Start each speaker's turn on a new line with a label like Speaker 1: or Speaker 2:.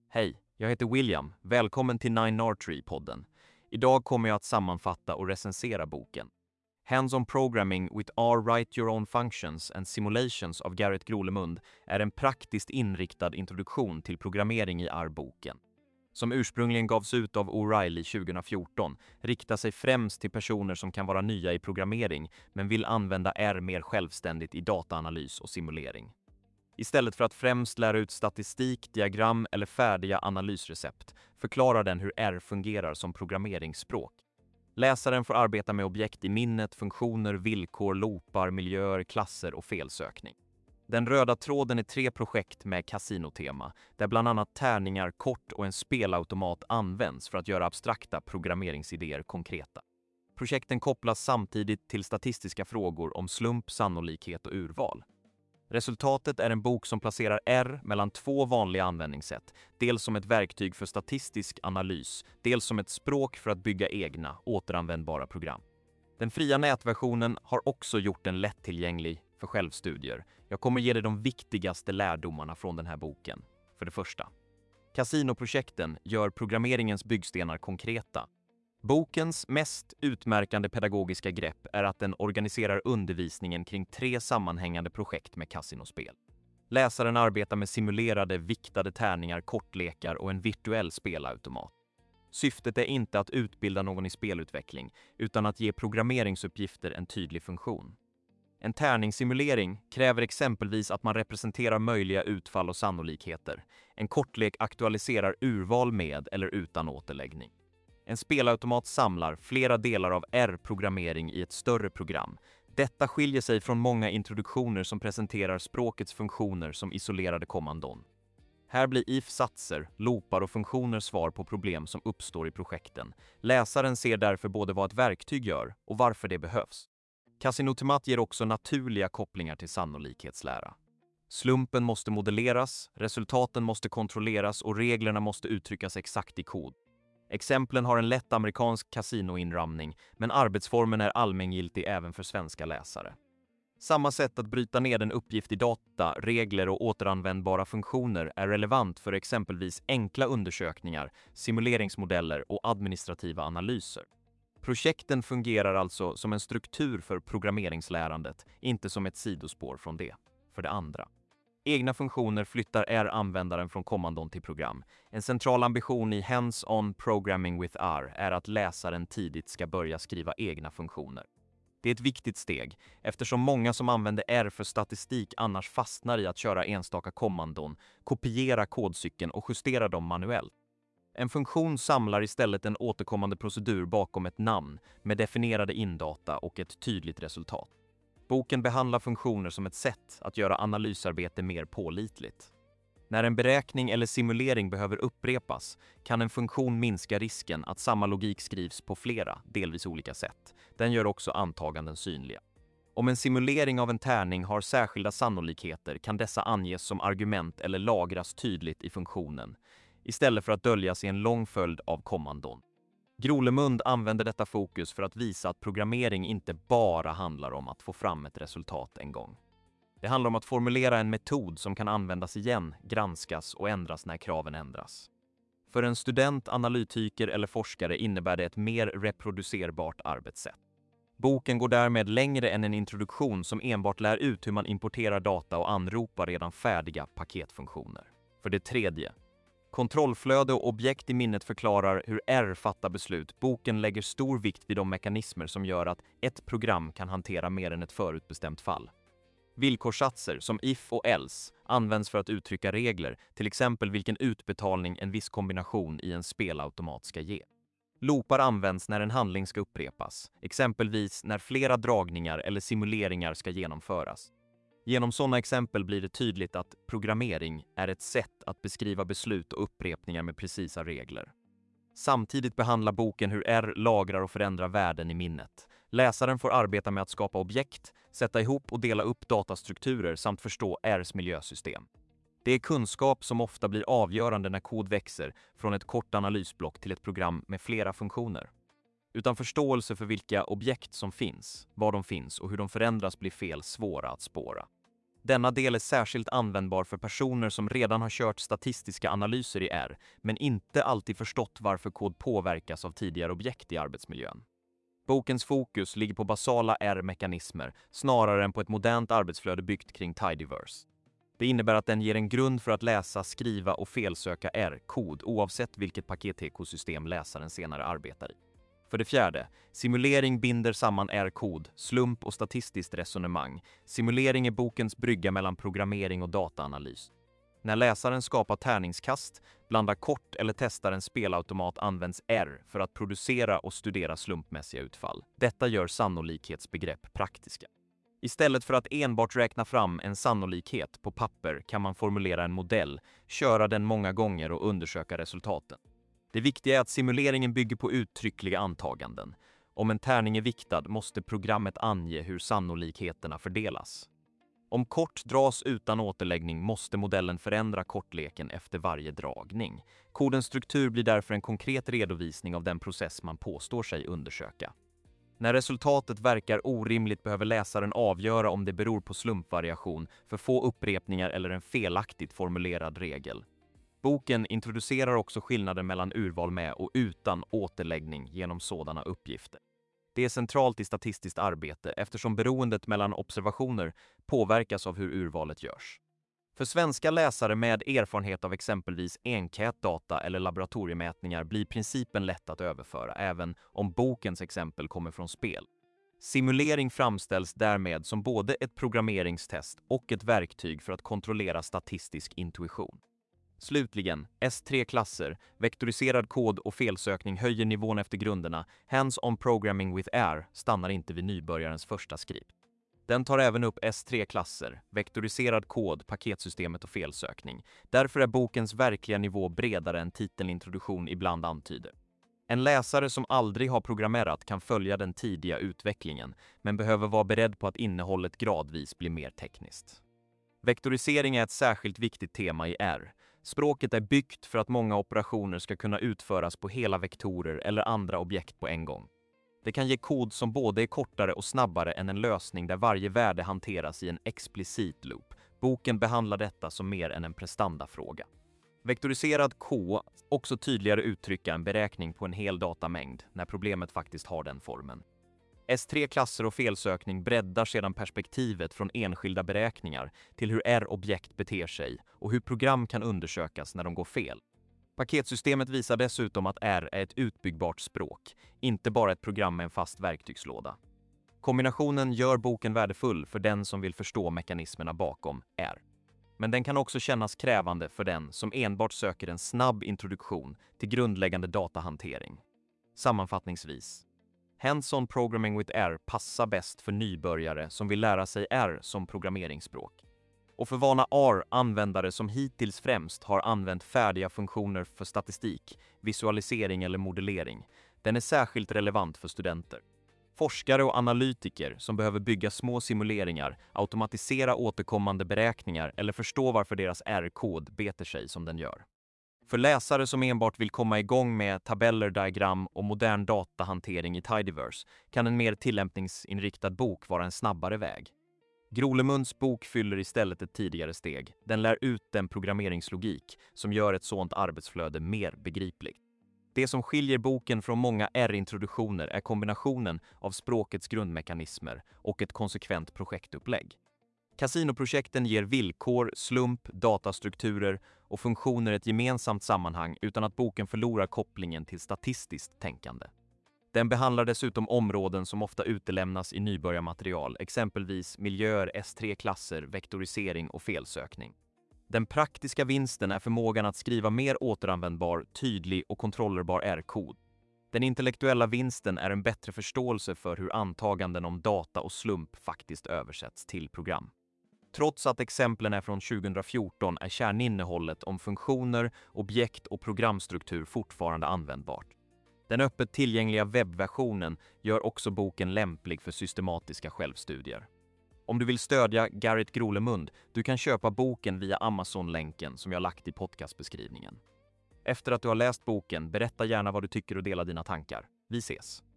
Speaker 1: Hej, jag heter William. Välkommen till 9R3-podden. Idag kommer jag att sammanfatta och recensera boken Hands-on Programming with R Write Your Own Functions and Simulations av Garrett Grolemund är en praktiskt inriktad introduktion till programmering i R-boken. Som ursprungligen gavs ut av O'Reilly 2014, riktar sig främst till personer som kan vara nya i programmering men vill använda R mer självständigt i dataanalys och simulering. Istället för att främst lära ut statistik, diagram eller färdiga analysrecept förklarar den hur R fungerar som programmeringsspråk. Läsaren får arbeta med objekt i minnet, funktioner, villkor, loopar, miljöer, klasser och felsökning. Den röda tråden är 3 projekt med kasinotema, där bland annat tärningar, kort och en spelautomat används för att göra abstrakta programmeringsidéer konkreta. Projekten kopplas samtidigt till statistiska frågor om slump, sannolikhet och urval. Resultatet är en bok som placerar R mellan 2 vanliga användningssätt, dels som ett verktyg för statistisk analys, dels som ett språk för att bygga egna, återanvändbara program. Den fria nätversionen har också gjort den lättillgänglig för självstudier. Jag kommer ge dig de viktigaste lärdomarna från den här boken. För det första. Kasinoprojekten gör programmeringens byggstenar konkreta. Bokens mest utmärkande pedagogiska grepp är att den organiserar undervisningen kring 3 sammanhängande projekt med kasinospel. Läsaren arbetar med simulerade, viktade tärningar, kortlekar och en virtuell spelautomat. Syftet är inte att utbilda någon i spelutveckling, utan att ge programmeringsuppgifter en tydlig funktion. En tärningssimulering kräver exempelvis att man representerar möjliga utfall och sannolikheter. En kortlek aktualiserar urval med eller utan återläggning. En spelautomat samlar flera delar av R-programmering i ett större program. Detta skiljer sig från många introduktioner som presenterar språkets funktioner som isolerade kommandon. Här blir if-satser, loopar och funktioner svar på problem som uppstår i projekten. Läsaren ser därför både vad ett verktyg gör och varför det behövs. Kasinotemat ger också naturliga kopplingar till sannolikhetslära. Slumpen måste modelleras, resultaten måste kontrolleras och reglerna måste uttryckas exakt i kod. Exemplen har en lätt amerikansk kasinoinramning, men arbetsformen är allmängiltig även för svenska läsare. Samma sätt att bryta ner en uppgift i data, regler och återanvändbara funktioner är relevant för exempelvis enkla undersökningar, simuleringsmodeller och administrativa analyser. Projekten fungerar alltså som en struktur för programmeringslärandet, inte som ett sidospår från det. För det andra. Egna funktioner flyttar R-användaren från kommandon till program. En central ambition i Hands-on Programming with R är att läsaren tidigt ska börja skriva egna funktioner. Det är ett viktigt steg, eftersom många som använder R för statistik annars fastnar i att köra enstaka kommandon, kopiera kodcykeln och justera dem manuellt. En funktion samlar istället en återkommande procedur bakom ett namn med definierade indata och ett tydligt resultat. Boken behandlar funktioner som ett sätt att göra analysarbete mer pålitligt. När en beräkning eller simulering behöver upprepas kan en funktion minska risken att samma logik skrivs på flera, delvis olika sätt. Den gör också antaganden synliga. Om en simulering av en tärning har särskilda sannolikheter kan dessa anges som argument eller lagras tydligt i funktionen, istället för att döljas i en lång följd av kommandon. Grolemund använder detta fokus för att visa att programmering inte bara handlar om att få fram ett resultat en gång. Det handlar om att formulera en metod som kan användas igen, granskas och ändras när kraven ändras. För en student, analytiker eller forskare innebär det ett mer reproducerbart arbetssätt. Boken går därmed längre än en introduktion som enbart lär ut hur man importerar data och anropar redan färdiga paketfunktioner. För det tredje. Kontrollflöde och objekt i minnet förklarar hur R fattar beslut. Boken lägger stor vikt vid de mekanismer som gör att ett program kan hantera mer än ett förutbestämt fall. Villkorssatser som if och else används för att uttrycka regler, till exempel vilken utbetalning en viss kombination i en spelautomat ska ge. Loopar används när en handling ska upprepas, exempelvis när flera dragningar eller simuleringar ska genomföras. Genom sådana exempel blir det tydligt att programmering är ett sätt att beskriva beslut och upprepningar med precisa regler. Samtidigt behandlar boken hur R lagrar och förändrar värden i minnet. Läsaren får arbeta med att skapa objekt, sätta ihop och dela upp datastrukturer samt förstå Rs miljösystem. Det är kunskap som ofta blir avgörande när kod växer från ett kort analysblock till ett program med flera funktioner. Utan förståelse för vilka objekt som finns, var de finns och hur de förändras blir fel svåra att spåra. Denna del är särskilt användbar för personer som redan har kört statistiska analyser i R, men inte alltid förstått varför kod påverkas av tidigare objekt i arbetsmiljön. Bokens fokus ligger på basala R-mekanismer snarare än på ett modernt arbetsflöde byggt kring Tidyverse. Det innebär att den ger en grund för att läsa, skriva och felsöka R-kod oavsett vilket paketekosystem läsaren senare arbetar i. För det fjärde, simulering binder samman R-kod, slump och statistiskt resonemang. Simulering är bokens brygga mellan programmering och dataanalys. När läsaren skapar tärningskast, blandar kort eller testar en spelautomat används R för att producera och studera slumpmässiga utfall. Detta gör sannolikhetsbegrepp praktiska. Istället för att enbart räkna fram en sannolikhet på papper kan man formulera en modell, köra den många gånger och undersöka resultaten. Det viktiga är att simuleringen bygger på uttryckliga antaganden. Om en tärning är viktad måste programmet ange hur sannolikheterna fördelas. Om kort dras utan återläggning måste modellen förändra kortleken efter varje dragning. Kodens struktur blir därför en konkret redovisning av den process man påstår sig undersöka. När resultatet verkar orimligt behöver läsaren avgöra om det beror på slumpvariation, för få upprepningar eller en felaktigt formulerad regel. Boken introducerar också skillnaden mellan urval med och utan återläggning genom sådana uppgifter. Det är centralt i statistiskt arbete eftersom beroendet mellan observationer påverkas av hur urvalet görs. För svenska läsare med erfarenhet av exempelvis enkätdata eller laboratoriemätningar blir principen lätt att överföra även om bokens exempel kommer från spel. Simulering framställs därmed som både ett programmeringstest och ett verktyg för att kontrollera statistisk intuition. Slutligen, S3-klasser, vektoriserad kod och felsökning höjer nivån efter grunderna. Hands-on programming with R stannar inte vid nybörjarens första skript. Den tar även upp S3-klasser, vektoriserad kod, paketsystemet och felsökning. Därför är bokens verkliga nivå bredare än titeln introduktion ibland antyder. En läsare som aldrig har programmerat kan följa den tidiga utvecklingen, men behöver vara beredd på att innehållet gradvis blir mer tekniskt. Vektorisering är ett särskilt viktigt tema i R. Språket är byggt för att många operationer ska kunna utföras på hela vektorer eller andra objekt på en gång. Det kan ge kod som både är kortare och snabbare än en lösning där varje värde hanteras i en explicit loop. Boken behandlar detta som mer än en prestandafråga. Vektoriserad K också tydligare uttrycka en beräkning på en hel datamängd när problemet faktiskt har den formen. S3-klasser och felsökning breddar sedan perspektivet från enskilda beräkningar till hur R-objekt beter sig och hur program kan undersökas när de går fel. Paketsystemet visar dessutom att R är ett utbyggbart språk, inte bara ett program med en fast verktygslåda. Kombinationen gör boken värdefull för den som vill förstå mekanismerna bakom R. Men den kan också kännas krävande för den som enbart söker en snabb introduktion till grundläggande datahantering. Sammanfattningsvis. Hands-on programming with R passar bäst för nybörjare som vill lära sig R som programmeringsspråk. Och för vana R-användare som hittills främst har använt färdiga funktioner för statistik, visualisering eller modellering. Den är särskilt relevant för studenter. Forskare och analytiker som behöver bygga små simuleringar, automatisera återkommande beräkningar eller förstå varför deras R-kod beter sig som den gör. För läsare som enbart vill komma igång med tabeller, diagram och modern datahantering i Tidyverse kan en mer tillämpningsinriktad bok vara en snabbare väg. Grolemunds bok fyller istället ett tidigare steg. Den lär ut den programmeringslogik som gör ett sådant arbetsflöde mer begripligt. Det som skiljer boken från många R-introduktioner är kombinationen av språkets grundmekanismer och ett konsekvent projektupplägg. Casinoprojekten ger villkor, slump, datastrukturer och funktioner ett gemensamt sammanhang utan att boken förlorar kopplingen till statistiskt tänkande. Den behandlar dessutom områden som ofta utelämnas i nybörjarmaterial, exempelvis miljöer, S3-klasser, vektorisering och felsökning. Den praktiska vinsten är förmågan att skriva mer återanvändbar, tydlig och kontrollerbar R-kod. Den intellektuella vinsten är en bättre förståelse för hur antaganden om data och slump faktiskt översätts till program. Trots att exemplen är från 2014 är kärninnehållet om funktioner, objekt och programstruktur fortfarande användbart. Den öppet tillgängliga webbversionen gör också boken lämplig för systematiska självstudier. Om du vill stödja Garrett Grolemund, du kan köpa boken via Amazon-länken som jag lagt i podcastbeskrivningen. Efter att du har läst boken, berätta gärna vad du tycker och dela dina tankar. Vi ses!